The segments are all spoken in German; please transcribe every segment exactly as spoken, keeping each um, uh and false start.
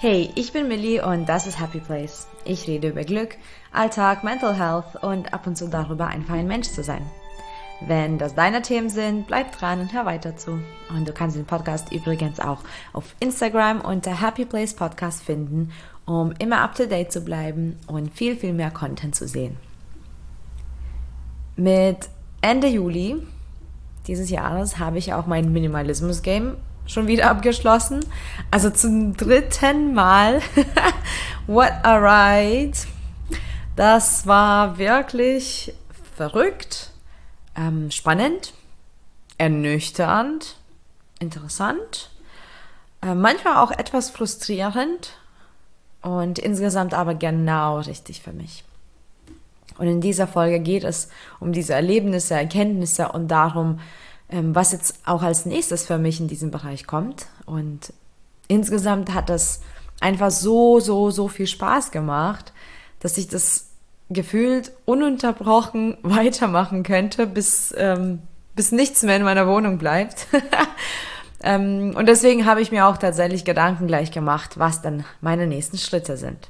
Hey, ich bin Millie und das ist Happy Place. Ich rede über Glück, Alltag, Mental Health und ab und zu darüber, einfach ein Mensch zu sein. Wenn das deine Themen sind, bleib dran und hör weiter zu. Und du kannst den Podcast übrigens auch auf Instagram unter Happy Place Podcast finden, um immer up to date zu bleiben und viel, viel mehr Content zu sehen. Mit Ende Juli dieses Jahres habe ich auch mein Minimalismus-Game schon wieder abgeschlossen. Also zum dritten Mal. What a ride. Das war wirklich verrückt, ähm, spannend, ernüchternd, interessant, äh, manchmal auch etwas frustrierend und insgesamt aber genau richtig für mich. Und in dieser Folge geht es um diese Erlebnisse, Erkenntnisse und darum, was jetzt auch als nächstes für mich in diesem Bereich kommt. Und insgesamt hat das einfach so, so, so viel Spaß gemacht, dass ich das gefühlt ununterbrochen weitermachen könnte, bis, ähm, bis nichts mehr in meiner Wohnung bleibt. ähm, und deswegen habe ich mir auch tatsächlich Gedanken gleich gemacht, was dann meine nächsten Schritte sind.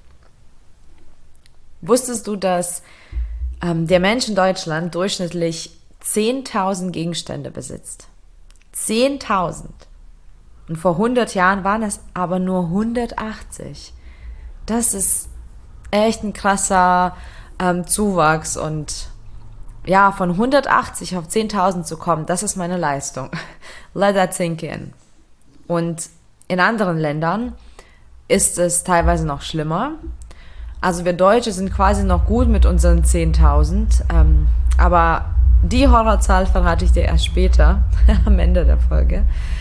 Wusstest du, dass ähm, der Mensch in Deutschland durchschnittlich zehntausend Gegenstände besitzt? zehntausend. Und vor hundert Jahren waren es aber nur hundertachtzig. Das ist echt ein krasser ähm, Zuwachs. Und ja, von hundertachtzig auf zehntausend zu kommen, das ist meine Leistung. Let that sink in. Und in anderen Ländern ist es teilweise noch schlimmer. Also wir Deutsche sind quasi noch gut mit unseren zehntausend. Ähm, aber die Horrorzahl verrate ich dir erst später, am Ende der Folge.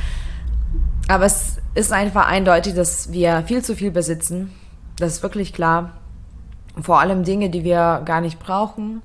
Aber es ist einfach eindeutig, dass wir viel zu viel besitzen. Das ist wirklich klar. Vor allem Dinge, die wir gar nicht brauchen.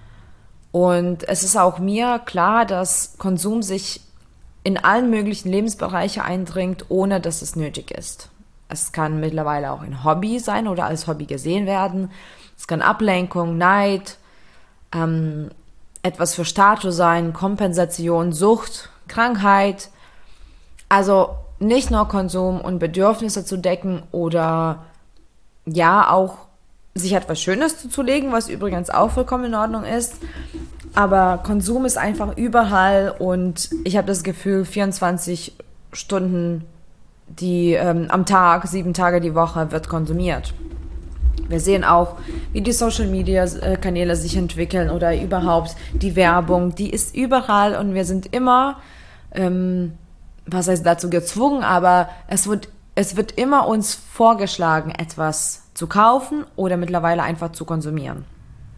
Und es ist auch mir klar, dass Konsum sich in allen möglichen Lebensbereiche eindringt, ohne dass es nötig ist. Es kann mittlerweile auch ein Hobby sein oder als Hobby gesehen werden. Es kann Ablenkung, Neid, ähm, etwas für Status sein, Kompensation, Sucht, Krankheit. Also nicht nur Konsum und Bedürfnisse zu decken oder ja auch sich etwas Schönes zuzulegen, was übrigens auch vollkommen in Ordnung ist. Aber Konsum ist einfach überall und ich habe das Gefühl, vierundzwanzig Stunden die, ähm, am Tag, sieben Tage die Woche wird konsumiert. Wir sehen auch, wie die Social-Media-Kanäle sich entwickeln oder überhaupt die Werbung, die ist überall und wir sind immer, ähm, was heißt dazu gezwungen, aber es wird, es wird immer uns vorgeschlagen, etwas zu kaufen oder mittlerweile einfach zu konsumieren.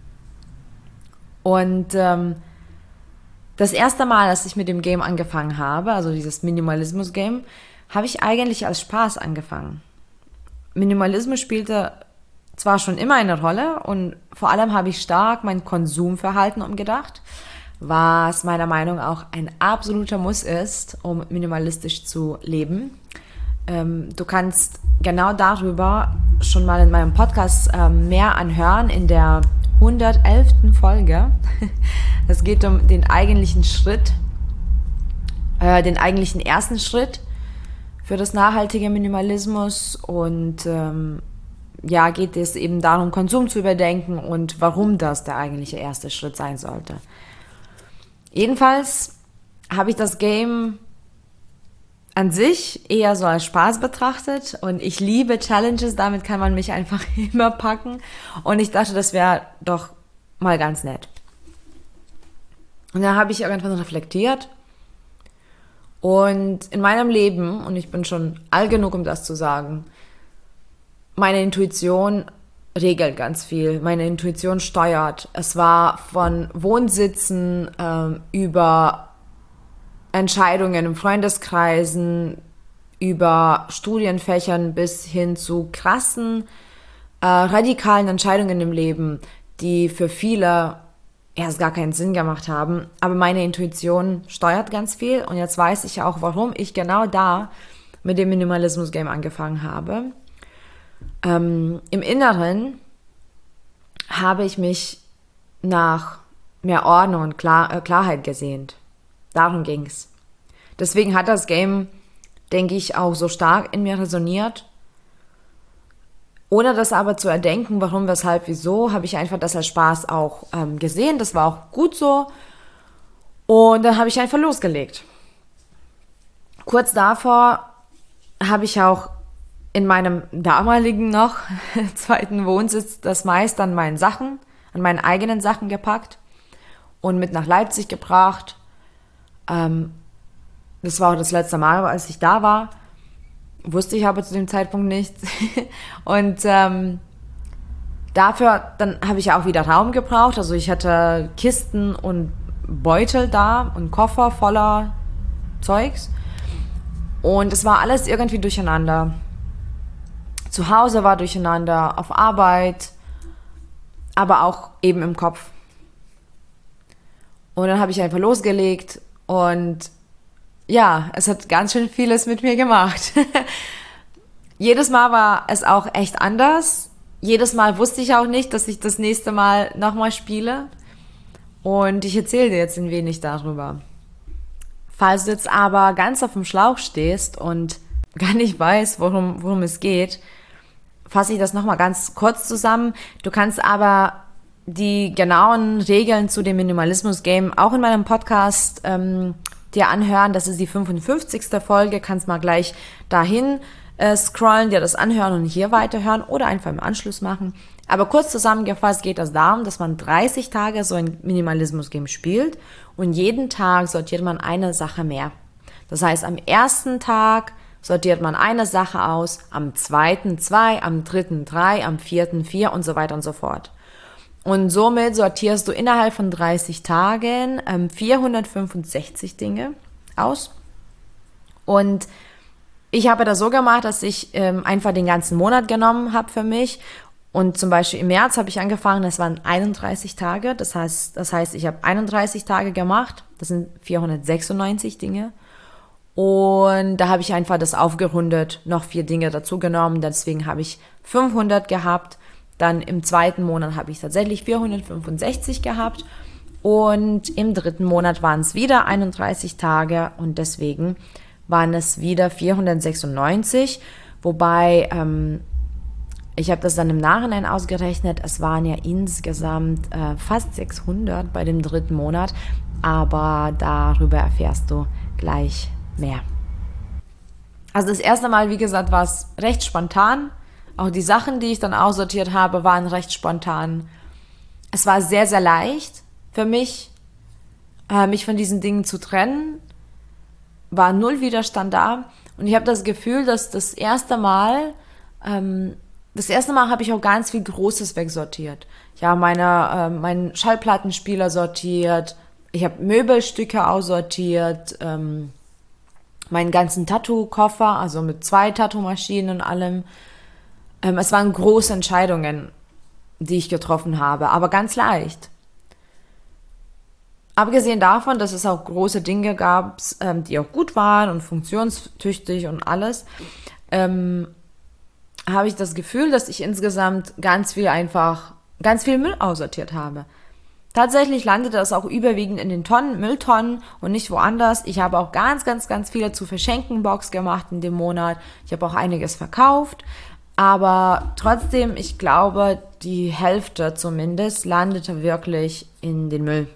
Und ähm, das erste Mal, als ich mit dem Game angefangen habe, also dieses Minimalismus-Game, habe ich eigentlich als Spaß angefangen. Minimalismus spielte zwar schon immer eine Rolle und vor allem habe ich stark mein Konsumverhalten umgedacht, was meiner Meinung nach auch ein absoluter Muss ist, um minimalistisch zu leben. Ähm, du kannst genau darüber schon mal in meinem Podcast ähm, mehr anhören, in der hundertelften Folge. Es geht um den eigentlichen Schritt, äh, den eigentlichen ersten Schritt für das nachhaltige Minimalismus und ähm, ja, geht es eben darum, Konsum zu überdenken und warum das der eigentliche erste Schritt sein sollte. Jedenfalls habe ich das Game an sich eher so als Spaß betrachtet und ich liebe Challenges, damit kann man mich einfach immer packen und ich dachte, das wäre doch mal ganz nett. Und dann habe ich irgendwann reflektiert und in meinem Leben, und ich bin schon alt genug, um das zu sagen, meine Intuition regelt ganz viel. Meine Intuition steuert. Es war von Wohnsitzen ähm, über Entscheidungen in Freundeskreisen, über Studienfächern bis hin zu krassen, äh, radikalen Entscheidungen im Leben, die für viele erst gar keinen Sinn gemacht haben. Aber meine Intuition steuert ganz viel und jetzt weiß ich auch, warum ich genau da mit dem Minimalismus-Game angefangen habe. Ähm, Im Inneren habe ich mich nach mehr Ordnung und Klar- äh, Klarheit gesehnt. Darum ging's. Deswegen hat das Game, denke ich, auch so stark in mir resoniert. Ohne das aber zu erdenken, warum, weshalb, wieso, habe ich einfach das als Spaß auch ähm, gesehen. Das war auch gut so. Und dann habe ich einfach losgelegt. Kurz davor habe ich auch in meinem damaligen noch zweiten Wohnsitz das meiste an meinen Sachen, an meinen eigenen Sachen gepackt und mit nach Leipzig gebracht. Ähm, das war auch das letzte Mal, als ich da war. Wusste ich aber zu dem Zeitpunkt nicht. Und ähm, dafür, dann habe ich auch wieder Raum gebraucht. Also ich hatte Kisten und Beutel da und Koffer voller Zeugs. Und es war alles irgendwie durcheinander. Zu Hause war durcheinander, auf Arbeit, aber auch eben im Kopf. Und dann habe ich einfach losgelegt und ja, es hat ganz schön vieles mit mir gemacht. Jedes Mal war es auch echt anders. Jedes Mal wusste ich auch nicht, dass ich das nächste Mal nochmal spiele. Und ich erzähle dir jetzt ein wenig darüber. Falls du jetzt aber ganz auf dem Schlauch stehst und gar nicht weißt, worum, worum es geht, fasse ich das nochmal ganz kurz zusammen. Du kannst aber die genauen Regeln zu dem Minimalismus-Game auch in meinem Podcast ähm, dir anhören. Das ist die fünfundfünfzigste Folge. Kannst mal gleich dahin äh, scrollen, dir das anhören und hier weiterhören oder einfach im Anschluss machen. Aber kurz zusammengefasst geht es darum, dass man dreißig Tage so ein Minimalismus-Game spielt und jeden Tag sortiert man eine Sache mehr. Das heißt, am ersten Tag sortiert man eine Sache aus, am zweiten zwei, am dritten drei, am vierten vier und so weiter und so fort. Und somit sortierst du innerhalb von dreißig Tagen ähm, vierhundertfünfundsechzig Dinge aus. Und ich habe das so gemacht, dass ich ähm, einfach den ganzen Monat genommen habe für mich. Und zum Beispiel im März habe ich angefangen, das waren einunddreißig Tage. Das heißt, das heißt, ich habe einunddreißig Tage gemacht. Das sind vierhundertsechsundneunzig Dinge. Und da habe ich einfach das aufgerundet, noch vier Dinge dazu genommen. Deswegen habe ich fünfhundert gehabt. Dann im zweiten Monat habe ich tatsächlich vierhundertfünfundsechzig gehabt. Und im dritten Monat waren es wieder einunddreißig Tage. Und deswegen waren es wieder vierhundertsechsundneunzig. Wobei, ähm, ich habe das dann im Nachhinein ausgerechnet. Es waren ja insgesamt äh, fast sechshundert bei dem dritten Monat. Aber darüber erfährst du gleich mehr. Also das erste Mal, wie gesagt, war es recht spontan. Auch die Sachen, die ich dann aussortiert habe, waren recht spontan. Es war sehr, sehr leicht für mich, äh, mich von diesen Dingen zu trennen. War null Widerstand da. Und ich habe das Gefühl, dass das erste Mal, ähm, das erste Mal habe ich auch ganz viel Großes wegsortiert. Ja, meine, äh, meinen Schallplattenspieler sortiert. Ich habe Möbelstücke aussortiert. Ähm, meinen ganzen Tattoo-Koffer, also mit zwei Tattoo-Maschinen und allem. Ähm, es waren große Entscheidungen, die ich getroffen habe, aber ganz leicht. Abgesehen davon, dass es auch große Dinge gab, ähm, die auch gut waren und funktionstüchtig und alles, ähm, habe ich das Gefühl, dass ich insgesamt ganz viel einfach, ganz viel Müll aussortiert habe. Tatsächlich landete das auch überwiegend in den Tonnen, Mülltonnen und nicht woanders. Ich habe auch ganz, ganz, ganz viele zu verschenken Box gemacht in dem Monat. Ich habe auch einiges verkauft. Aber trotzdem, ich glaube, die Hälfte zumindest landete wirklich in den Müll.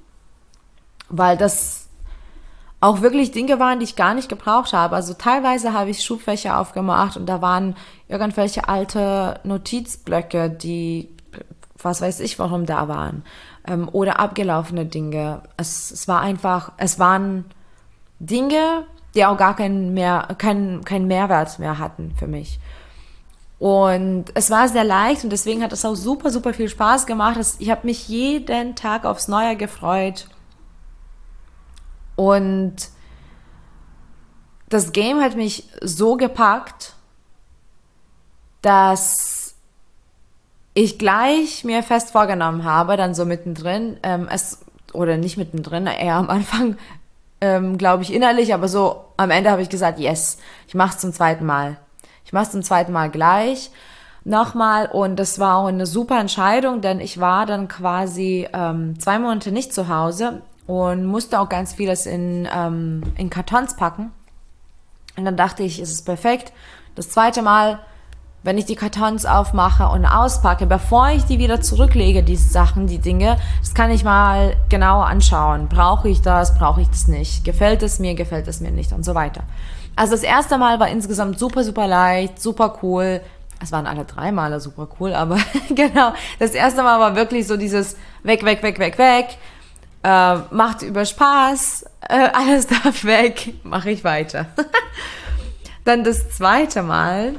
Weil das auch wirklich Dinge waren, die ich gar nicht gebraucht habe. Also teilweise habe ich Schubfächer aufgemacht und da waren irgendwelche alte Notizblöcke, die, was weiß ich, warum da waren. Ähm, oder abgelaufene Dinge. Es, es war einfach, es waren Dinge, die auch gar keinen mehr, keinen, keinen Mehrwert mehr hatten für mich. Und es war sehr leicht und deswegen hat es auch super, super viel Spaß gemacht. Ich habe mich jeden Tag aufs Neue gefreut. Und das Game hat mich so gepackt, dass ich gleich mir fest vorgenommen habe, dann so mittendrin, ähm, es, oder nicht mittendrin, eher am Anfang, ähm, glaube ich innerlich, aber so am Ende habe ich gesagt, yes, ich mache es zum zweiten Mal. Ich mache es zum zweiten Mal gleich nochmal und das war auch eine super Entscheidung, denn ich war dann quasi ähm, zwei Monate nicht zu Hause und musste auch ganz vieles in, ähm, in Kartons packen. Und dann dachte ich, es ist perfekt. Das zweite Mal wenn ich die Kartons aufmache und auspacke, bevor ich die wieder zurücklege, diese Sachen, die Dinge, das kann ich mal genauer anschauen. Brauche ich das, brauche ich das nicht? Gefällt es mir, gefällt es mir nicht und so weiter. Also das erste Mal war insgesamt super, super leicht, super cool. Es waren alle drei Male super cool, aber genau, das erste Mal war wirklich so dieses weg, weg, weg, weg, weg, äh, macht über Spaß, äh, alles darf weg, mache ich weiter. Dann das zweite Mal,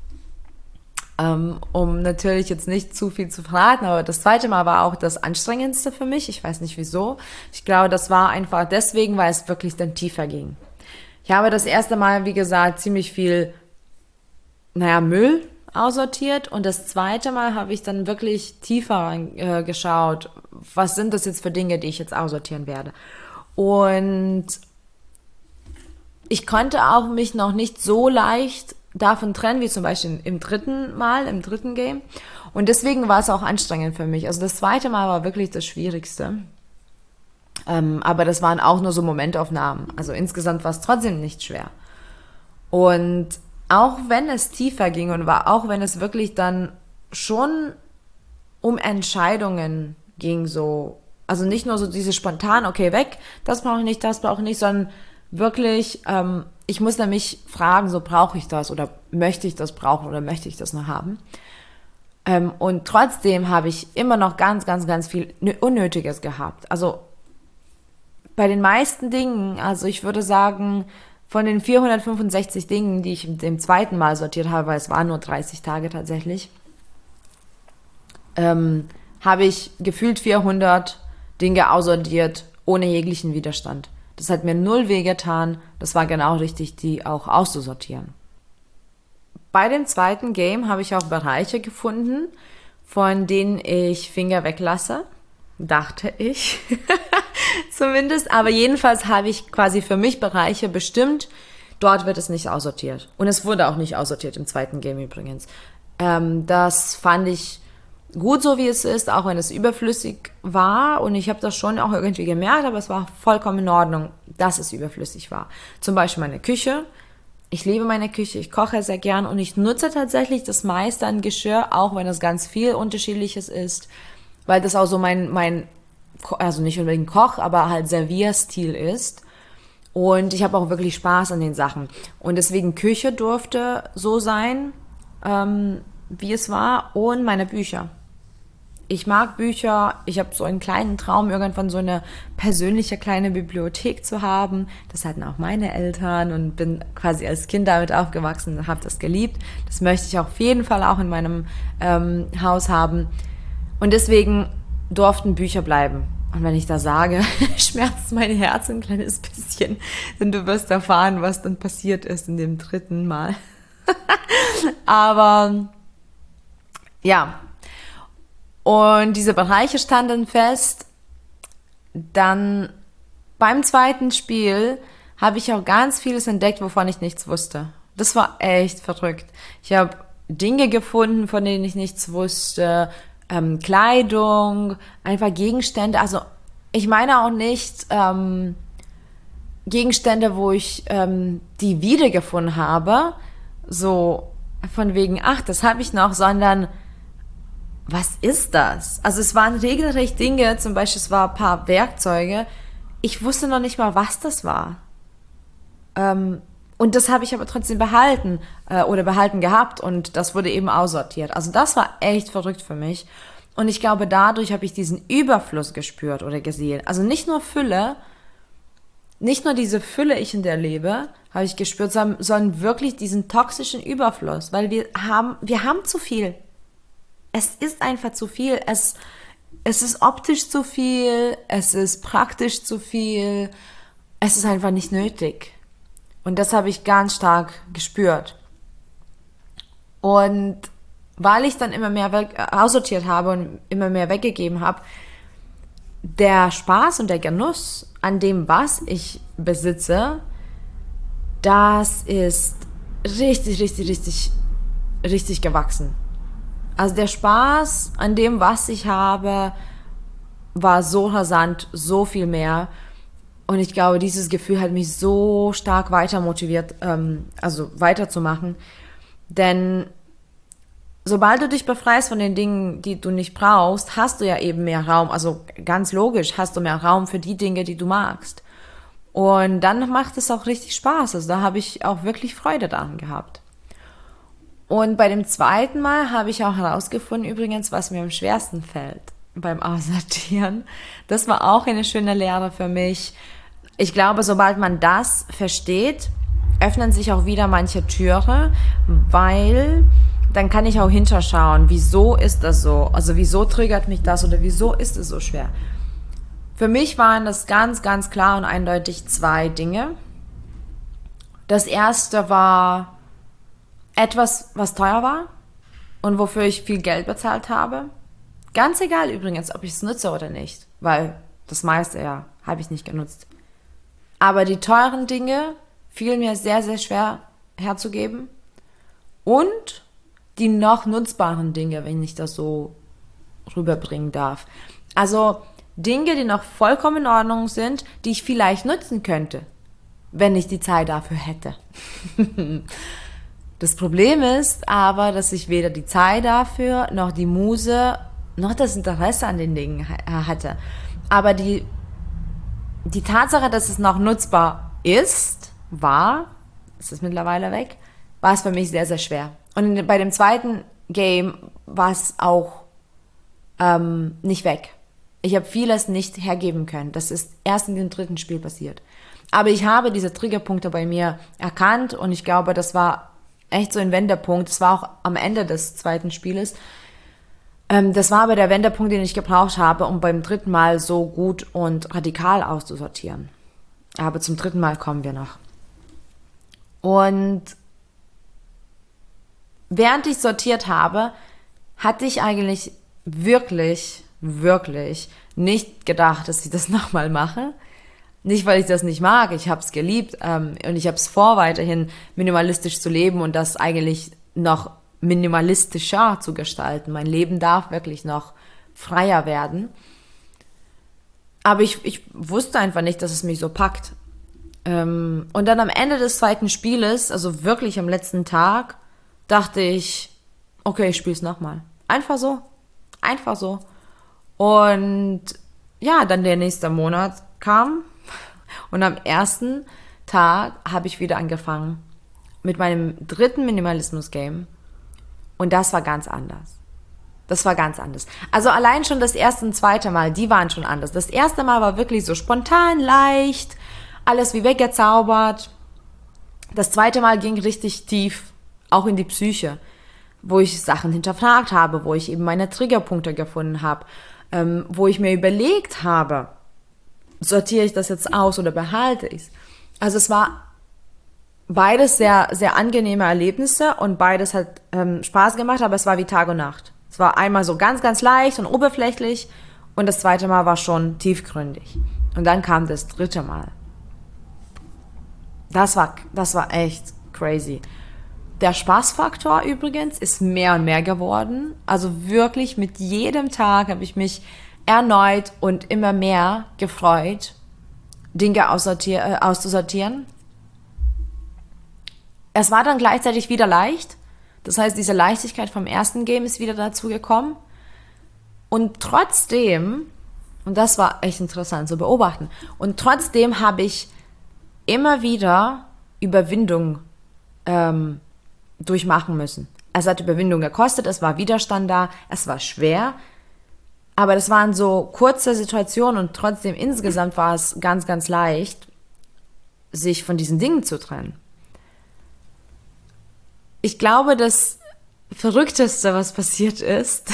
ähm, um natürlich jetzt nicht zu viel zu verraten, aber das zweite Mal war auch das anstrengendste für mich. Ich weiß nicht wieso. Ich glaube, das war einfach deswegen, weil es wirklich dann tiefer ging. Ich habe das erste Mal, wie gesagt, ziemlich viel, naja, Müll aussortiert und das zweite Mal habe ich dann wirklich tiefer äh, geschaut, was sind das jetzt für Dinge, die ich jetzt aussortieren werde. Und ich konnte auch mich noch nicht so leicht davon trennen, wie zum Beispiel im dritten Mal, im dritten Game. Und deswegen war es auch anstrengend für mich. Also das zweite Mal war wirklich das Schwierigste. Ähm, aber das waren auch nur so Momentaufnahmen. Also insgesamt war es trotzdem nicht schwer. Und auch wenn es tiefer ging und war, auch wenn es wirklich dann schon um Entscheidungen ging, so, also nicht nur so diese spontan, okay, weg, das brauche ich nicht, das brauche ich nicht, sondern wirklich, ähm, ich muss nämlich fragen, so brauche ich das oder möchte ich das brauchen oder möchte ich das noch haben? Ähm, und trotzdem habe ich immer noch ganz, ganz, ganz viel Unnötiges gehabt. Also bei den meisten Dingen, also ich würde sagen, von den vierhundertfünfundsechzig Dingen, die ich im zweiten Mal sortiert habe, weil es waren nur dreißig Tage tatsächlich, ähm, habe ich gefühlt vierhundert Dinge aussortiert, ohne jeglichen Widerstand. Das hat mir null wehgetan, das war genau richtig, die auch auszusortieren. Bei dem zweiten Game habe ich auch Bereiche gefunden, von denen ich Finger weglasse, dachte ich. Zumindest, aber jedenfalls habe ich quasi für mich Bereiche bestimmt, dort wird es nicht aussortiert. Und es wurde auch nicht aussortiert im zweiten Game übrigens. Ähm, das fand ich gut so, wie es ist, auch wenn es überflüssig war. Und ich habe das schon auch irgendwie gemerkt, aber es war vollkommen in Ordnung, dass es überflüssig war. Zum Beispiel meine Küche. Ich liebe meine Küche, ich koche sehr gern und ich nutze tatsächlich das meiste an Geschirr, auch wenn es ganz viel Unterschiedliches ist, weil das auch so mein, mein also nicht unbedingt Koch, aber halt Servierstil ist. Und ich habe auch wirklich Spaß an den Sachen. Und deswegen Küche durfte so sein, ähm, wie es war. Und meine Bücher. Ich mag Bücher. Ich habe so einen kleinen Traum, irgendwann so eine persönliche kleine Bibliothek zu haben. Das hatten auch meine Eltern und bin quasi als Kind damit aufgewachsen und habe das geliebt. Das möchte ich auf jeden Fall auch in meinem ähm, Haus haben. Und deswegen durften Bücher bleiben. Und wenn ich da sage, schmerzt mein Herz ein kleines bisschen, denn du wirst erfahren, was dann passiert ist in dem dritten Mal. Aber ja, und diese Bereiche standen fest. Dann beim zweiten Spiel habe ich auch ganz vieles entdeckt, wovon ich nichts wusste. Das war echt verrückt. Ich habe Dinge gefunden, von denen ich nichts wusste, Ähm, Kleidung, einfach Gegenstände, also ich meine auch nicht ähm, Gegenstände, wo ich ähm, die wiedergefunden habe, so von wegen, ach, das habe ich noch, sondern was ist das? Also es waren regelrecht Dinge, zum Beispiel es waren ein paar Werkzeuge, ich wusste noch nicht mal, was das war. Ähm, Und das habe ich aber trotzdem behalten äh, oder behalten gehabt und das wurde eben aussortiert. Also das war echt verrückt für mich. Und ich glaube, dadurch habe ich diesen Überfluss gespürt oder gesehen. Also nicht nur Fülle, nicht nur diese Fülle, ich in der lebe, habe ich gespürt, sondern, sondern wirklich diesen toxischen Überfluss. Weil wir haben, wir haben zu viel. Es ist einfach zu viel. Es, es ist optisch zu viel. Es ist praktisch zu viel. Es ist einfach nicht nötig. Und das habe ich ganz stark gespürt. Und weil ich dann immer mehr weg, aussortiert habe und immer mehr weggegeben habe, der Spaß und der Genuss an dem, was ich besitze, das ist richtig, richtig, richtig, richtig gewachsen. Also der Spaß an dem, was ich habe, war so rasant, so viel mehr. Und ich glaube, dieses Gefühl hat mich so stark weiter motiviert, ähm, also weiterzumachen. Denn sobald du dich befreist von den Dingen, die du nicht brauchst, hast du ja eben mehr Raum. Also ganz logisch hast du mehr Raum für die Dinge, die du magst. Und dann macht es auch richtig Spaß. Also da habe ich auch wirklich Freude daran gehabt. Und bei dem zweiten Mal habe ich auch herausgefunden, übrigens, was mir am schwersten fällt beim Aussortieren. Das war auch eine schöne Lehre für mich. Ich glaube, sobald man das versteht, öffnen sich auch wieder manche Türen, weil dann kann ich auch hinterschauen, wieso ist das so? Also wieso triggert mich das oder wieso ist es so schwer? Für mich waren das ganz, ganz klar und eindeutig zwei Dinge. Das erste war etwas, was teuer war und wofür ich viel Geld bezahlt habe. Ganz egal übrigens, ob ich es nutze oder nicht, weil das meiste ja habe ich nicht genutzt. Aber die teuren Dinge fielen mir sehr, sehr schwer herzugeben. Und die noch nutzbaren Dinge, wenn ich das so rüberbringen darf. Also Dinge, die noch vollkommen in Ordnung sind, die ich vielleicht nutzen könnte, wenn ich die Zeit dafür hätte. Das Problem ist aber, dass ich weder die Zeit dafür, noch die Muse, noch das Interesse an den Dingen hatte. Aber die, die Tatsache, dass es noch nutzbar ist, war, es ist mittlerweile weg, war es für mich sehr, sehr schwer. Und bei dem zweiten Game war es auch ähm, nicht weg. Ich habe vieles nicht hergeben können. Das ist erst in dem dritten Spiel passiert. Aber ich habe diese Triggerpunkte bei mir erkannt und ich glaube, das war echt so ein Wendepunkt. Das war auch am Ende des zweiten Spieles. Ähm, das war aber der Wendepunkt, den ich gebraucht habe, um beim dritten Mal so gut und radikal auszusortieren. Aber zum dritten Mal kommen wir noch. Und während ich sortiert habe, hatte ich eigentlich wirklich, wirklich nicht gedacht, dass ich das nochmal mache. Nicht, weil ich das nicht mag, ich habe es geliebt ähm, und ich habe es vor, weiterhin minimalistisch zu leben und das eigentlich noch minimalistischer zu gestalten. Mein Leben darf wirklich noch freier werden. Aber ich, ich wusste einfach nicht, dass es mich so packt. Ähm, und dann am Ende des zweiten Spieles, also wirklich am letzten Tag, dachte ich, okay, ich spiele es nochmal. Einfach so. Einfach so. Und ja, dann der nächste Monat kam und am ersten Tag habe ich wieder angefangen mit meinem dritten Minimalismus-Game und das war ganz anders. Das war ganz anders. Also allein schon das erste und zweite Mal, die waren schon anders. Das erste Mal war wirklich so spontan, leicht, alles wie weggezaubert. Das zweite Mal ging richtig tief, auch in die Psyche, wo ich Sachen hinterfragt habe, wo ich eben meine Triggerpunkte gefunden habe, ähm, wo ich mir überlegt habe, sortiere ich das jetzt aus oder behalte ich es? Also es war beides sehr, sehr angenehme Erlebnisse und beides hat ähm, Spaß gemacht, aber es war wie Tag und Nacht. Es war einmal so ganz, ganz leicht und oberflächlich und das zweite Mal war schon tiefgründig. Und dann kam das dritte Mal. Das war, das war echt crazy. Der Spaßfaktor übrigens ist mehr und mehr geworden. Also wirklich mit jedem Tag habe ich mich erneut und immer mehr gefreut, Dinge aussortier- äh, auszusortieren. Es war dann gleichzeitig wieder leicht. Das heißt, diese Leichtigkeit vom ersten Game ist wieder dazu gekommen. Und trotzdem, und das war echt interessant zu beobachten, und trotzdem habe ich immer wieder Überwindung ähm, durchmachen müssen. Es hat Überwindung gekostet, es war Widerstand da, es war schwer, aber das waren so kurze Situationen und trotzdem insgesamt war es ganz, ganz leicht, sich von diesen Dingen zu trennen. Ich glaube, das Verrückteste, was passiert ist,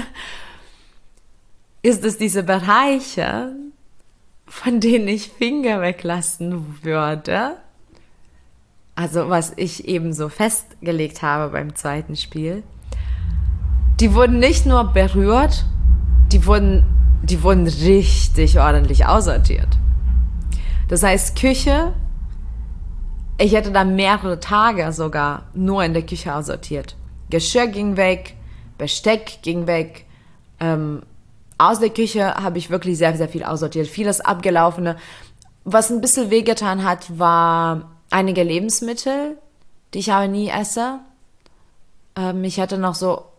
ist, dass diese Bereiche, von denen ich Finger weglassen würde, also was ich eben so festgelegt habe beim zweiten Spiel, die wurden nicht nur berührt, die wurden, die wurden richtig ordentlich aussortiert. Das heißt, Küche, ich hätte da mehrere Tage sogar nur in der Küche aussortiert. Geschirr ging weg, Besteck ging weg, ähm, aus der Küche habe ich wirklich sehr, sehr viel aussortiert. Vieles abgelaufene. Was ein bisschen wehgetan hat, war einige Lebensmittel, die ich aber nie esse. Ähm, ich hatte noch so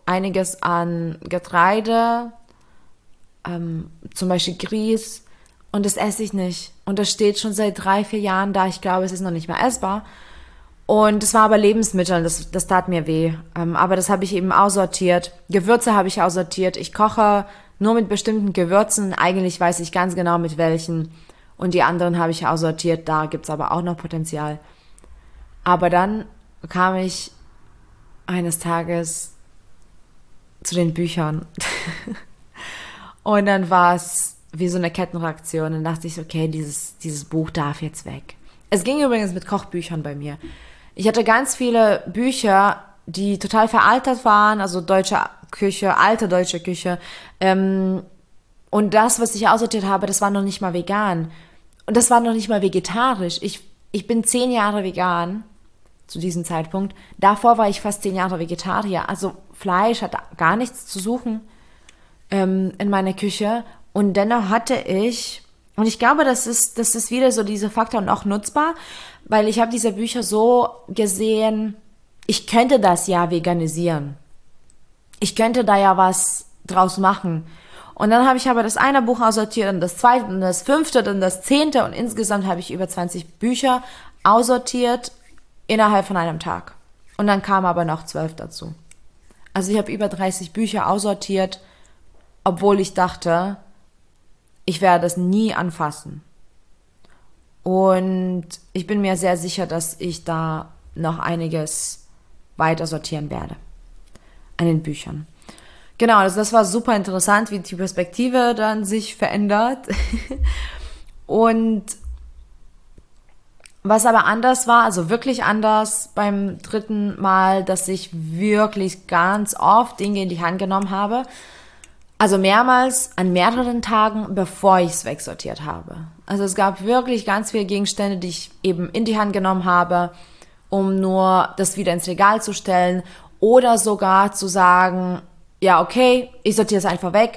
einiges an Getreide, ähm, zum Beispiel Grieß, und das esse ich nicht. Und das steht schon seit drei, vier Jahren da. Ich glaube, es ist noch nicht mehr essbar. Und es war aber Lebensmittel, das, das tat mir weh. Ähm, aber das habe ich eben aussortiert. Gewürze habe ich aussortiert. Ich koche nur mit bestimmten Gewürzen. Eigentlich weiß ich ganz genau mit welchen. Und die anderen habe ich aussortiert. Da gibt's aber auch noch Potenzial. Aber dann kam ich eines Tages zu den Büchern. Und dann war es wie so eine Kettenreaktion. Dann dachte ich, okay, dieses, dieses Buch darf jetzt weg. Es ging übrigens mit Kochbüchern bei mir. Ich hatte ganz viele Bücher, die total veraltet waren, also deutsche Küche, alte deutsche Küche. Ähm, und das, was ich aussortiert habe, das war noch nicht mal vegan. Und das war noch nicht mal vegetarisch. Ich, ich bin zehn Jahre vegan zu diesem Zeitpunkt. Davor war ich fast zehn Jahre Vegetarier. Also Fleisch hat gar nichts zu suchen ähm, in meiner Küche. Und dennoch hatte ich, und ich glaube, das ist, das ist wieder so dieser Faktor und auch nutzbar, weil ich habe diese Bücher so gesehen, ich könnte das ja veganisieren. Ich könnte da ja was draus machen. Und dann habe ich aber das eine Buch aussortiert und das zweite und das fünfte und das zehnte und insgesamt habe ich über zwanzig Bücher aussortiert innerhalb von einem Tag. Und dann kamen aber noch zwölf dazu. Also ich habe über dreißig Bücher aussortiert, obwohl ich dachte, ich werde das nie anfassen. Und ich bin mir sehr sicher, dass ich da noch einiges weiter sortieren werde an den Büchern. Genau, also das war super interessant, wie die Perspektive dann sich verändert. Und was aber anders war, also wirklich anders beim dritten Mal, dass ich wirklich ganz oft Dinge in die Hand genommen habe. Also mehrmals an mehreren Tagen, bevor ich es wegsortiert habe. Also es gab wirklich ganz viele Gegenstände, die ich eben in die Hand genommen habe, um nur das wieder ins Regal zu stellen oder sogar zu sagen, ja okay, ich sortiere es einfach weg.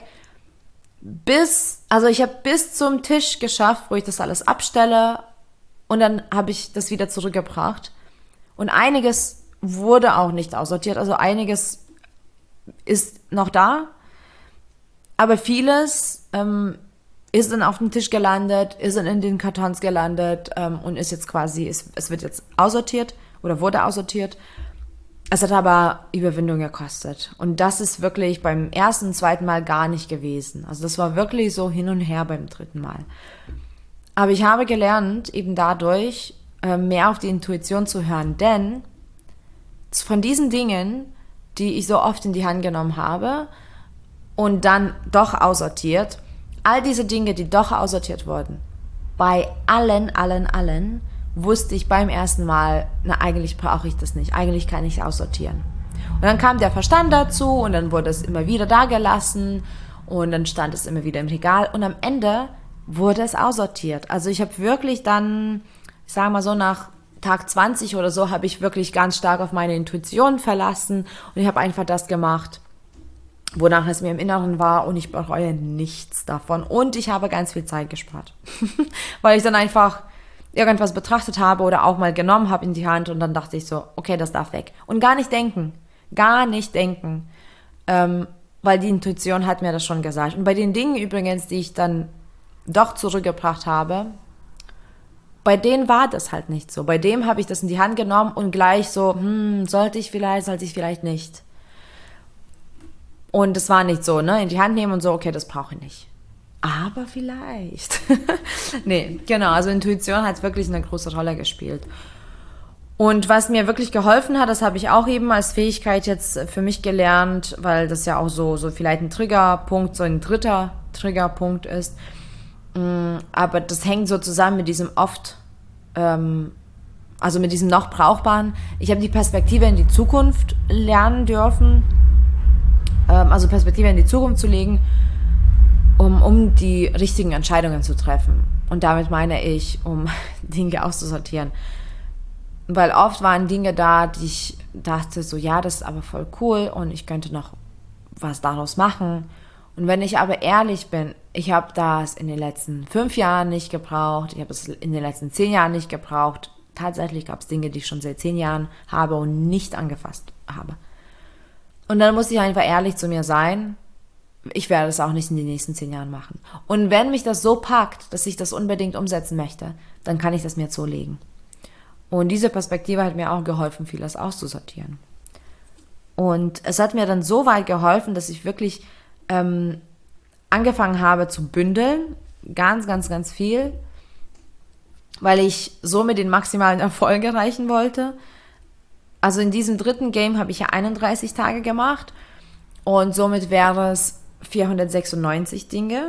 Bis, also ich habe bis zum Tisch geschafft, wo ich das alles abstelle und dann habe ich das wieder zurückgebracht. Und einiges wurde auch nicht aussortiert, also einiges ist noch da. Aber vieles ähm, ist dann auf dem Tisch gelandet, ist dann in den Kartons gelandet ähm, und ist jetzt quasi, es, es wird jetzt aussortiert oder wurde aussortiert. Es hat aber Überwindung gekostet. Und das ist wirklich beim ersten und zweiten Mal gar nicht gewesen. Also das war wirklich so hin und her beim dritten Mal. Aber ich habe gelernt, eben dadurch äh, mehr auf die Intuition zu hören. Denn von diesen Dingen, die ich so oft in die Hand genommen habe, und dann doch aussortiert, all diese Dinge, die doch aussortiert wurden, bei allen, allen, allen, wusste ich beim ersten Mal, na, eigentlich brauche ich das nicht, eigentlich kann ich aussortieren. Und dann kam der Verstand dazu und dann wurde es immer wieder da gelassen und dann stand es immer wieder im Regal und am Ende wurde es aussortiert. Also ich habe wirklich dann, ich sage mal so nach Tag zwanzig oder so, habe ich wirklich ganz stark auf meine Intuition verlassen und ich habe einfach das gemacht, wonach es mir im Inneren war und ich bereue nichts davon. Und ich habe ganz viel Zeit gespart, weil ich dann einfach irgendwas betrachtet habe oder auch mal genommen habe in die Hand und dann dachte ich so, okay, das darf weg. Und gar nicht denken, gar nicht denken, ähm, weil die Intuition hat mir das schon gesagt. Und bei den Dingen übrigens, die ich dann doch zurückgebracht habe, bei denen war das halt nicht so. Bei dem habe ich das in die Hand genommen und gleich so, hm, sollte ich vielleicht, sollte ich vielleicht nicht. Und es war nicht so, ne, in die Hand nehmen und so, okay, das brauche ich nicht. Aber vielleicht. Nee, genau, also Intuition hat wirklich eine große Rolle gespielt. Und was mir wirklich geholfen hat, das habe ich auch eben als Fähigkeit jetzt für mich gelernt, weil das ja auch so, so vielleicht ein Triggerpunkt, so ein dritter Triggerpunkt ist. Aber das hängt so zusammen mit diesem oft, ähm, also mit diesem noch Brauchbaren. Ich habe die Perspektive in die Zukunft lernen dürfen, ähm, also Perspektive in die Zukunft zu legen, um, um die richtigen Entscheidungen zu treffen. Und damit meine ich, um Dinge auszusortieren. Weil oft waren Dinge da, die ich dachte, so ja, das ist aber voll cool und ich könnte noch was daraus machen. Und wenn ich aber ehrlich bin, ich habe das in den letzten fünf Jahren nicht gebraucht, ich habe es in den letzten zehn Jahren nicht gebraucht. Tatsächlich gab es Dinge, die ich schon seit zehn Jahren habe und nicht angefasst habe. Und dann muss ich einfach ehrlich zu mir sein. Ich werde es auch nicht in den nächsten zehn Jahren machen. Und wenn mich das so packt, dass ich das unbedingt umsetzen möchte, dann kann ich das mir zulegen. Und diese Perspektive hat mir auch geholfen, vieles auszusortieren. Und es hat mir dann so weit geholfen, dass ich wirklich ähm, angefangen habe zu bündeln. Ganz, ganz, ganz viel. Weil ich somit den maximalen Erfolg erreichen wollte. Also in diesem dritten Game habe ich ja einunddreißig Tage gemacht. Und somit wäre es vierhundertsechsundneunzig Dinge.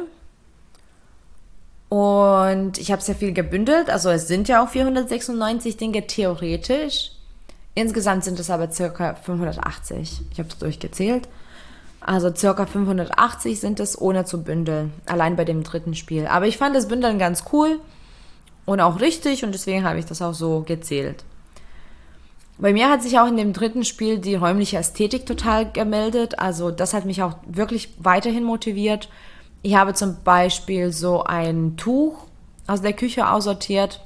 Und ich habe sehr viel gebündelt. Also es sind ja auch vierhundertsechsundneunzig Dinge theoretisch. Insgesamt sind es aber circa fünfhundertachtzig. Ich habe es durchgezählt. Also circa fünfhundertachtzig sind es ohne zu bündeln. Allein bei dem dritten Spiel. Aber ich fand das Bündeln ganz cool. Und auch richtig. Und deswegen habe ich das auch so gezählt. Bei mir hat sich auch in dem dritten Spiel die räumliche Ästhetik total gemeldet. Also das hat mich auch wirklich weiterhin motiviert. Ich habe zum Beispiel so ein Tuch aus der Küche aussortiert,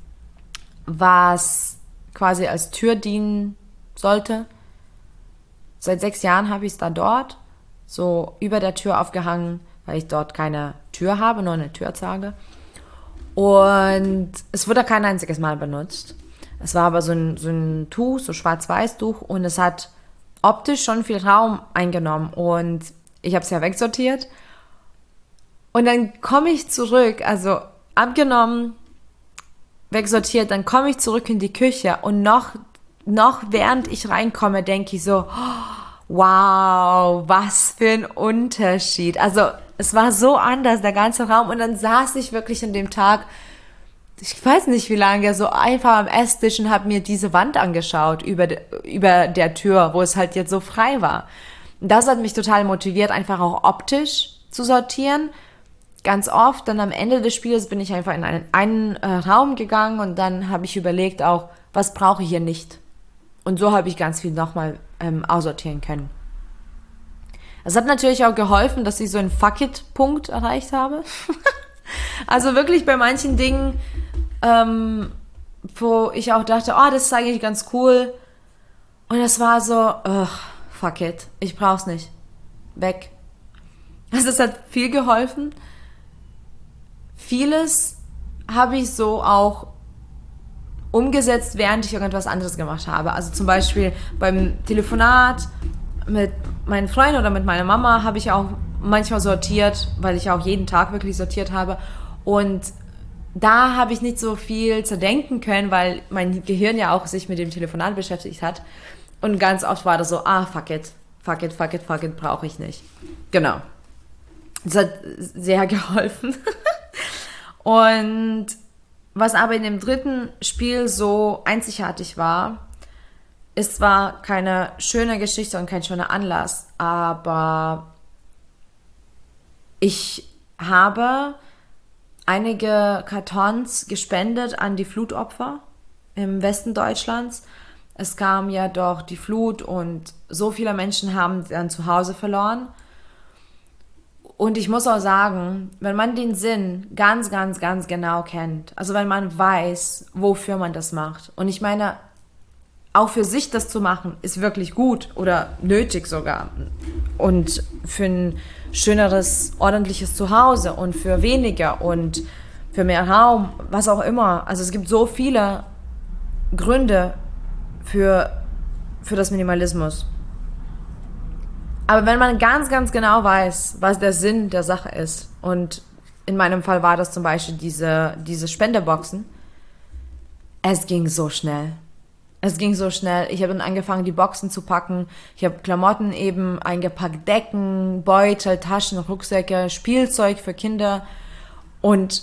was quasi als Tür dienen sollte. Seit sechs Jahren habe ich es da dort, so über der Tür aufgehangen, weil ich dort keine Tür habe, nur eine Türzage. Und es wurde kein einziges Mal benutzt. Es war aber so ein, so ein Tuch, so Schwarz-Weiß-Tuch und es hat optisch schon viel Raum eingenommen und ich habe es ja wegsortiert und dann komme ich zurück, also abgenommen, wegsortiert, dann komme ich zurück in die Küche und noch, noch während ich reinkomme, denke ich so, wow, was für ein Unterschied. Also es war so anders, der ganze Raum und dann saß ich wirklich an dem Tag, ich weiß nicht wie lange, so einfach am Esstisch und habe mir diese Wand angeschaut über, de, über der Tür, wo es halt jetzt so frei war. Das hat mich total motiviert, einfach auch optisch zu sortieren. Ganz oft, dann am Ende des Spiels bin ich einfach in einen, einen äh, Raum gegangen und dann habe ich überlegt auch, was brauche ich hier nicht. Und so habe ich ganz viel nochmal ähm, aussortieren können. Es hat natürlich auch geholfen, dass ich so einen Fuck-it-Punkt erreicht habe. Also wirklich bei manchen Dingen, ähm, wo ich auch dachte, oh, das ist eigentlich ganz cool. Und es war so, ugh, fuck it, ich brauch's nicht. Weg. Also es hat viel geholfen. Vieles habe ich so auch umgesetzt, während ich irgendwas anderes gemacht habe. Also zum Beispiel beim Telefonat mit meinen Freunden oder mit meiner Mama habe ich auch manchmal sortiert, weil ich auch jeden Tag wirklich sortiert habe. Und da habe ich nicht so viel zu denken können, weil mein Gehirn ja auch sich mit dem Telefonat beschäftigt hat. Und ganz oft war das so, ah, fuck it, fuck it, fuck it, fuck it, brauche ich nicht. Genau. Das hat sehr geholfen. Und was aber in dem dritten Spiel so einzigartig war, ist zwar keine schöne Geschichte und kein schöner Anlass, aber ich habe einige Kartons gespendet an die Flutopfer im Westen Deutschlands. Es kam ja doch die Flut und so viele Menschen haben dann zu Hause verloren. Und ich muss auch sagen, wenn man den Sinn ganz, ganz, ganz genau kennt, also wenn man weiß, wofür man das macht. Und ich meine, auch für sich das zu machen, ist wirklich gut oder nötig sogar. Und für ein schöneres, ordentliches Zuhause und für weniger und für mehr Raum, was auch immer. Also es gibt so viele Gründe für, für das Minimalismus. Aber wenn man ganz, ganz genau weiß, was der Sinn der Sache ist, und in meinem Fall war das zum Beispiel diese, diese Spendeboxen, es ging so schnell. Es ging so schnell. Ich habe dann angefangen, die Boxen zu packen. Ich habe Klamotten eben eingepackt, Decken, Beutel, Taschen, Rucksäcke, Spielzeug für Kinder. Und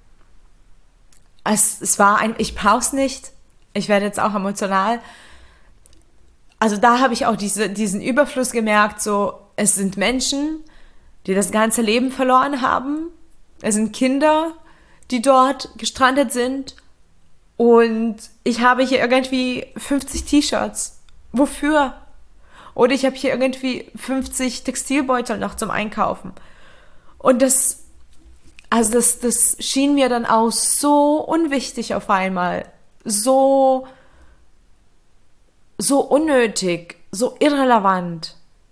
es, es war ein, ich brauch's nicht. Ich werde jetzt auch emotional. Also da habe ich auch diese, diesen Überfluss gemerkt, so, es sind Menschen, die das ganze Leben verloren haben. Es sind Kinder, die dort gestrandet sind. Und ich habe hier irgendwie fünfzig T-Shirts. Wofür? Oder ich habe hier irgendwie fünfzig Textilbeutel noch zum Einkaufen. Und das, also das, das schien mir dann auch so unwichtig auf einmal. So, so unnötig, so irrelevant.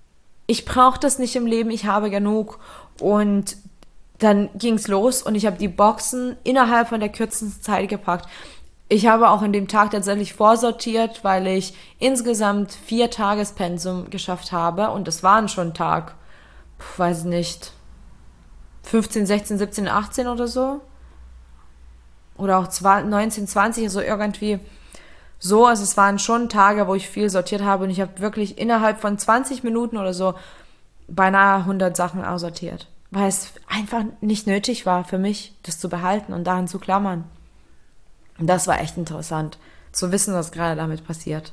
ich brauche das nicht im Leben, ich habe genug. Und dann ging's los und ich habe die Boxen innerhalb von der kürzesten Zeit gepackt. Ich habe auch an dem Tag tatsächlich vorsortiert, weil ich insgesamt vier Tagespensum geschafft habe. Und das waren schon Tag, weiß nicht, fünfzehn, sechzehn, siebzehn, achtzehn oder so. Oder auch neunzehn, zwanzig, also irgendwie so. Also es waren schon Tage, wo ich viel sortiert habe. Und ich habe wirklich innerhalb von zwanzig Minuten oder so beinahe hundert Sachen aussortiert. Weil es einfach nicht nötig war für mich, das zu behalten und daran zu klammern. Und das war echt interessant, zu wissen, was gerade damit passiert.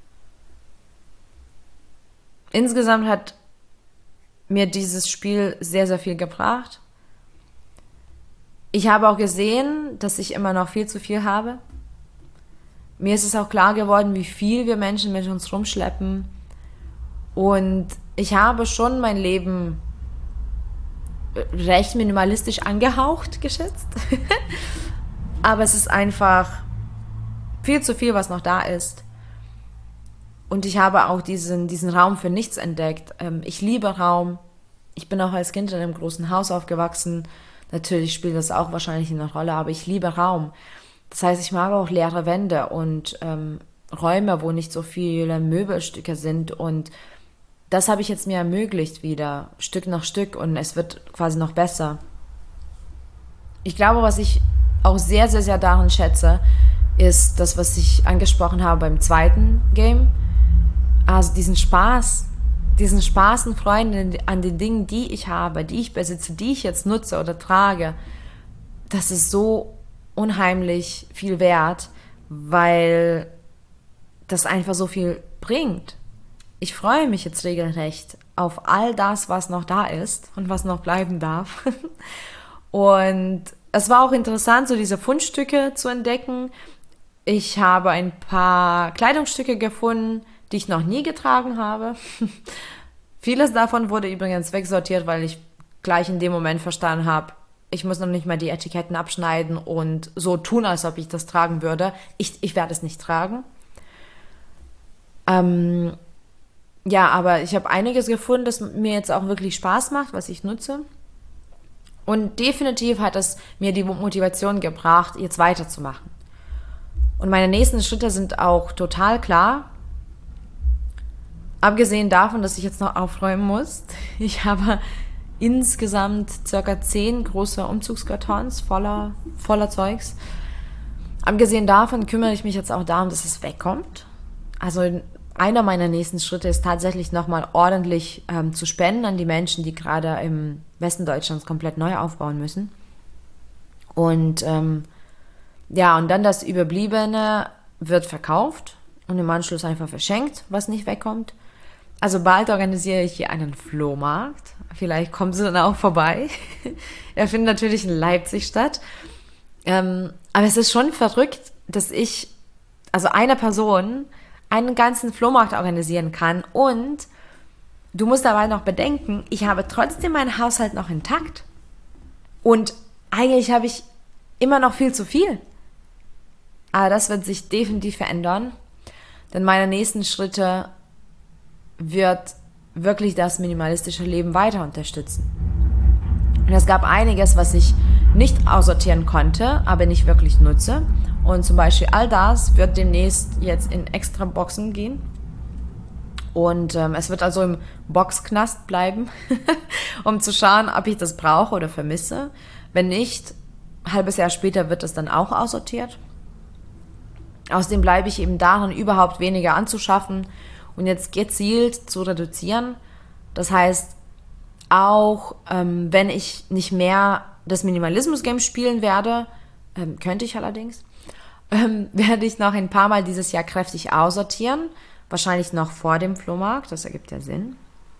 Insgesamt hat mir dieses Spiel sehr, sehr viel gebracht. Ich habe auch gesehen, dass ich immer noch viel zu viel habe. Mir ist es auch klar geworden, wie viel wir Menschen mit uns rumschleppen. Und ich habe schon mein Leben recht minimalistisch angehaucht geschätzt. Aber es ist einfach viel zu viel, was noch da ist. Und ich habe auch diesen, diesen Raum für nichts entdeckt. Ich liebe Raum. Ich bin auch als Kind in einem großen Haus aufgewachsen. Natürlich spielt das auch wahrscheinlich eine Rolle, aber ich liebe Raum. Das heißt, ich mag auch leere Wände und ähm, Räume, wo nicht so viele Möbelstücke sind. Und das habe ich jetzt mir ermöglicht wieder, Stück nach Stück, und es wird quasi noch besser. Ich glaube, was ich auch sehr, sehr, sehr daran schätze, ist das, was ich angesprochen habe beim zweiten Game. Also diesen Spaß, diesen Spaß und Freude an den Dingen, die ich habe, die ich besitze, die ich jetzt nutze oder trage. Das ist so unheimlich viel wert, weil das einfach so viel bringt. Ich freue mich jetzt regelrecht auf all das, was noch da ist und was noch bleiben darf. Und es war auch interessant, so diese Fundstücke zu entdecken. Ich habe ein paar Kleidungsstücke gefunden, die ich noch nie getragen habe. Vieles davon wurde übrigens wegsortiert, weil ich gleich in dem Moment verstanden habe, ich muss noch nicht mal die Etiketten abschneiden und so tun, als ob ich das tragen würde. Ich, ich werde es nicht tragen. Ähm, ja, aber ich habe einiges gefunden, das mir jetzt auch wirklich Spaß macht, was ich nutze. Und definitiv hat es mir die Motivation gebracht, jetzt weiterzumachen. Und meine nächsten Schritte sind auch total klar. Abgesehen davon, dass ich jetzt noch aufräumen muss. Ich habe insgesamt circa zehn große Umzugskartons voller, voller Zeugs. Abgesehen davon kümmere ich mich jetzt auch darum, dass es wegkommt. Also einer meiner nächsten Schritte ist tatsächlich nochmal ordentlich ähm, zu spenden an die Menschen, die gerade im Westen Deutschlands komplett neu aufbauen müssen. Und ähm, ja, und dann das Überbliebene wird verkauft und im Anschluss einfach verschenkt, was nicht wegkommt. Also bald organisiere ich hier einen Flohmarkt. Vielleicht kommen Sie dann auch vorbei. Er findet natürlich in Leipzig statt. Ähm, aber es ist schon verrückt, dass ich, also eine Person, einen ganzen Flohmarkt organisieren kann. Und du musst dabei noch bedenken, ich habe trotzdem meinen Haushalt noch intakt. Und eigentlich habe ich immer noch viel zu viel. Aber das wird sich definitiv verändern. Denn meine nächsten Schritte wird wirklich das minimalistische Leben weiter unterstützen. Und es gab einiges, was ich nicht aussortieren konnte, aber nicht wirklich nutze. Und zum Beispiel all das wird demnächst jetzt in extra Boxen gehen. Und ähm, es wird also im Boxknast bleiben, um zu schauen, ob ich das brauche oder vermisse. Wenn nicht, ein halbes Jahr später wird es dann auch aussortiert. Außerdem bleibe ich eben daran, überhaupt weniger anzuschaffen und jetzt gezielt zu reduzieren. Das heißt, auch ähm, wenn ich nicht mehr das Minimalismus-Game spielen werde, ähm, könnte ich allerdings, ähm, werde ich noch ein paar Mal dieses Jahr kräftig aussortieren. Wahrscheinlich noch vor dem Flohmarkt, das ergibt ja Sinn.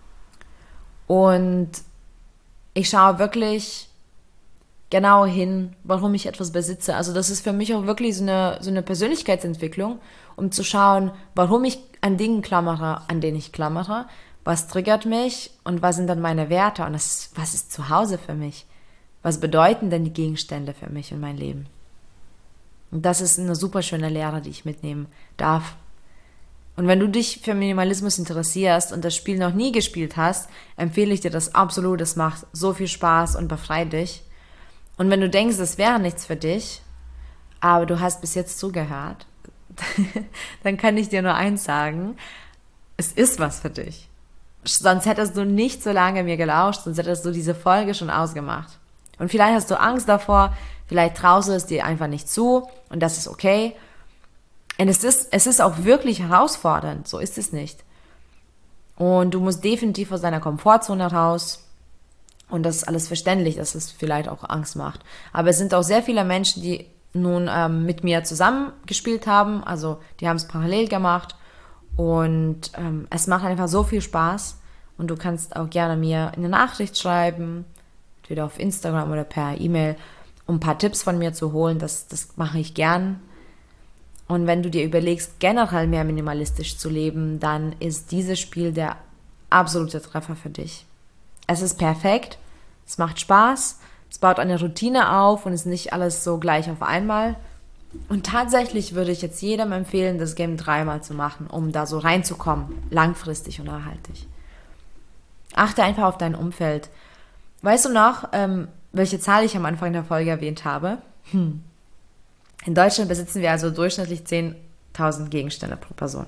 Und ich schaue wirklich genau hin, warum ich etwas besitze. Also das ist für mich auch wirklich so eine, so eine Persönlichkeitsentwicklung, um zu schauen, warum ich an Dingen klammere, an denen ich klammere, was triggert mich und was sind dann meine Werte und das, was ist zu Hause für mich? Was bedeuten denn die Gegenstände für mich und mein Leben? Und das ist eine super schöne Lehre, die ich mitnehmen darf. Und wenn du dich für Minimalismus interessierst und das Spiel noch nie gespielt hast, empfehle ich dir das absolut. Es macht so viel Spaß und befreit dich. Und wenn du denkst, es wäre nichts für dich, aber du hast bis jetzt zugehört, dann kann ich dir nur eins sagen, es ist was für dich. Sonst hättest du nicht so lange mir gelauscht, sonst hättest du diese Folge schon ausgemacht. Und vielleicht hast du Angst davor, vielleicht traust du es dir einfach nicht zu und das ist okay. Und es ist, es ist auch wirklich herausfordernd, so ist es nicht. Und du musst definitiv aus deiner Komfortzone raus. Und das ist alles verständlich, dass es vielleicht auch Angst macht. Aber es sind auch sehr viele Menschen, die nun ähm, mit mir zusammengespielt haben. Also die haben es parallel gemacht. Und ähm, es macht einfach so viel Spaß. Und du kannst auch gerne mir eine Nachricht schreiben, entweder auf Instagram oder per E-Mail, um ein paar Tipps von mir zu holen. Das, das mache ich gern. Und wenn du dir überlegst, generell mehr minimalistisch zu leben, dann ist dieses Spiel der absolute Treffer für dich. Es ist perfekt, es macht Spaß, es baut eine Routine auf und ist nicht alles so gleich auf einmal. Und tatsächlich würde ich jetzt jedem empfehlen, das Game dreimal zu machen, um da so reinzukommen, langfristig und nachhaltig. Achte einfach auf dein Umfeld. Weißt du noch, ähm, welche Zahl ich am Anfang der Folge erwähnt habe? Hm. In Deutschland besitzen wir also durchschnittlich zehntausend Gegenstände pro Person.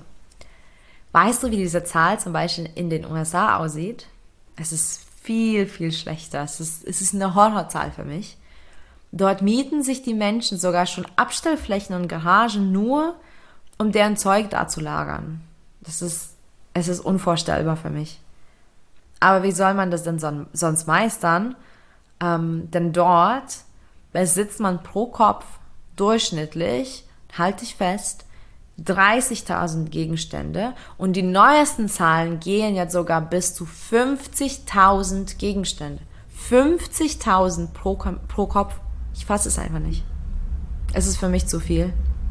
Weißt du, wie diese Zahl zum Beispiel in den U S A aussieht? Es ist viel, viel schlechter. Es ist, es ist eine Horrorzahl für mich. Dort mieten sich die Menschen sogar schon Abstellflächen und Garagen nur, um deren Zeug da zu lagern. Das ist, es ist unvorstellbar für mich. Aber wie soll man das denn son- sonst meistern? Ähm, denn dort besitzt man pro Kopf durchschnittlich, halte ich fest, dreißigtausend Gegenstände und die neuesten Zahlen gehen jetzt sogar bis zu fünfzigtausend Gegenstände. fünfzigtausend pro, pro Kopf. Ich fasse es einfach nicht. Es ist für mich zu viel.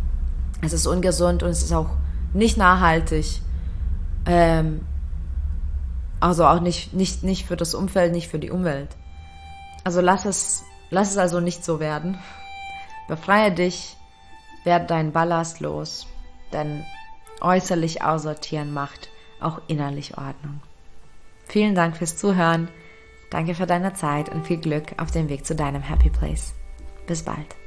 Es ist ungesund und es ist auch nicht nachhaltig. Ähm, also auch nicht, nicht, nicht für das Umfeld, nicht für die Umwelt. Also lass es, lass es also nicht so werden. Befreie dich, werde deinen Ballast los, denn äußerlich aussortieren macht auch innerlich Ordnung. Vielen Dank fürs Zuhören, danke für deine Zeit und viel Glück auf dem Weg zu deinem Happy Place. Bis bald.